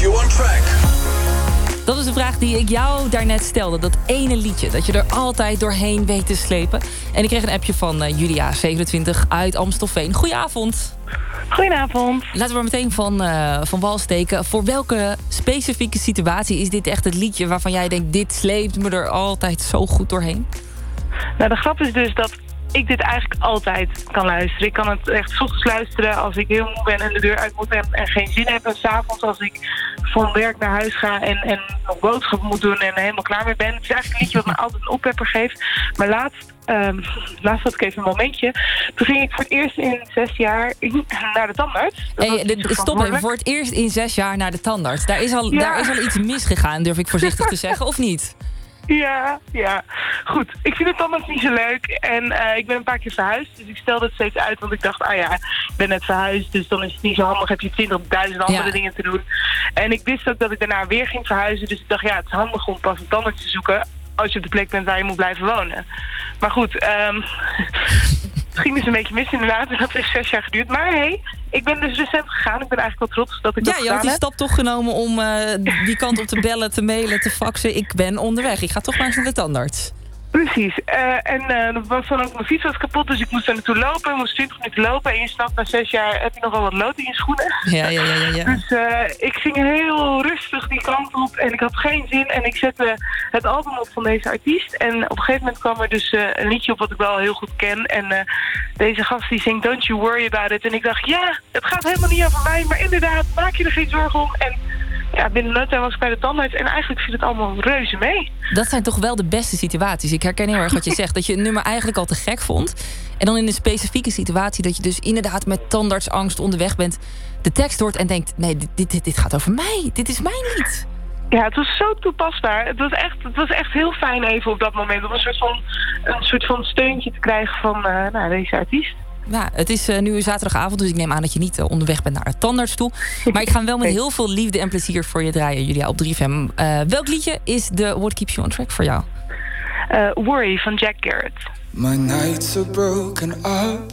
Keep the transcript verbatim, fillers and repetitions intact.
You on Track. Dat is de vraag die ik jou daarnet stelde. Dat ene liedje, dat je er altijd doorheen weet te slepen. En ik kreeg een appje van uh, Julia, zevenentwintig, uit Amstelveen. Goedenavond. Goedenavond. Laten we maar meteen van, uh, van wal steken. Voor welke specifieke situatie is dit echt het liedje waarvan jij denkt... dit sleept me er altijd zo goed doorheen? Nou, de grap is dus dat ik dit eigenlijk altijd kan luisteren. Ik kan het echt 's ochtends luisteren als ik heel moe ben en de deur uit moet en, en geen zin heb. En 's avonds als ik van werk naar huis ga en, en nog boodschappen moet doen en helemaal klaar mee ben. Het is eigenlijk een liedje wat me altijd een oppepper geeft. Maar laatst, um, laatst had ik even een momentje. Toen ging ik voor het eerst in zes jaar naar de tandarts. Hey, de, stop even, voor het eerst in zes jaar naar de tandarts. Daar is al, ja. daar is al iets misgegaan, durf ik voorzichtig te zeggen, of niet? Ja, ja. Goed. Ik vind het tandarts niet zo leuk. En uh, ik ben een paar keer verhuisd. Dus ik stelde het steeds uit. Want ik dacht, ah ja, ik ben net verhuisd. Dus dan is het niet zo handig. Heb je twintigduizend andere ja. dingen te doen. En ik wist ook dat ik daarna weer ging verhuizen. Dus ik dacht, ja, het is handig om pas een tandarts te zoeken. Als je op de plek bent waar je moet blijven wonen. Maar goed, um, het ging dus een beetje mis inderdaad. En dat heeft zes jaar geduurd. Maar hé, hey, ik ben dus recent gegaan. Ik ben eigenlijk wel trots dat ik ja, dat gedaan heb. Ja, je had die stap toch genomen om uh, die kant op te bellen, te mailen, te faxen. Ik ben onderweg. Ik ga toch maar eens naar de tandarts. Precies. Uh, en uh, dat was dan ook mijn fiets was kapot, dus ik moest er naartoe lopen. Ik moest twintig minuten lopen. En je snapt, na zes jaar heb je nogal wat lood in je schoenen. Ja, ja, ja, ja. ja. Dus uh, ik ging heel rustig die kant op en ik had geen zin. En ik zette het album op van deze artiest. En op een gegeven moment kwam er dus uh, een liedje op wat ik wel heel goed ken. En uh, deze gast die zingt Don't You Worry About It. En ik dacht, ja, het gaat helemaal niet over mij. Maar inderdaad, maak je er geen zorgen om. En ja, binnen no time was ik bij de tandarts en eigenlijk viel het allemaal reuze mee. Dat zijn toch wel de beste situaties. Ik herken heel erg wat je zegt. Dat je een nummer eigenlijk al te gek vond. En dan in een specifieke situatie dat je dus inderdaad met tandartsangst onderweg bent. De tekst hoort en denkt, nee, dit, dit, dit gaat over mij. Dit is mijn lied. Ja, het was zo toepasbaar. Het was echt, het was echt heel fijn even op dat moment. Om een soort van, een soort van steuntje te krijgen van uh, nou, deze artiest. Ja, het is uh, nu zaterdagavond, dus ik neem aan dat je niet uh, onderweg bent naar de tandarts toe. Maar ik ga hem wel met heel veel liefde en plezier voor je draaien, Julia, op drie F M. Uh, welk liedje is de What Keeps You on Track voor jou? Uh, Worry van Jack Garrett. My nights are broken up.